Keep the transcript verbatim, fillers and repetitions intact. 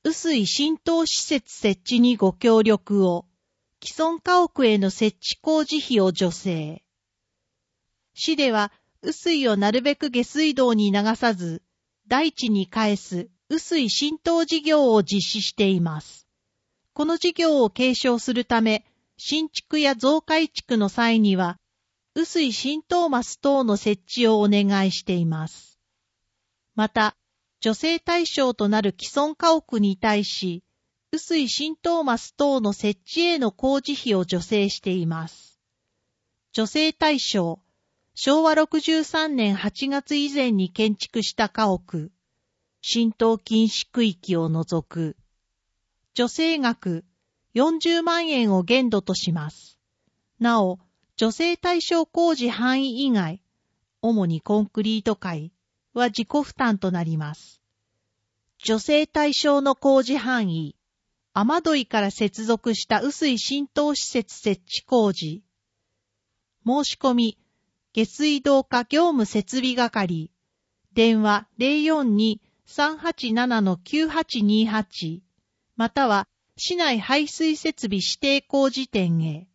雨水浸透施設設置にご協力を、既存家屋への設置工事費を助成。市では、雨水をなるべく下水道に流さず、大地に返す雨水浸透事業を実施しています。この事業を継承するため、新築や増改築の際には、雨水浸透マス等の設置をお願いしています。また、助成対象となる既存家屋に対し、雨水浸透マス等の設置への工事費を助成しています。助成対象、しょうわろくじゅうさんねんはちがつ以前に建築した家屋、浸透禁止区域を除く。助成額、よんじゅうまんえんを限度とします。なお、助成対象工事範囲以外、主にコンクリート階は自己負担となります。助成対象の工事範囲、雨どいから接続した雨水浸透施設設置工事。申し込み、下水道課業務設備係、電話 ゼロよんに さんはちなな きゅうはちにはち、または市内排水設備指定工事店へ。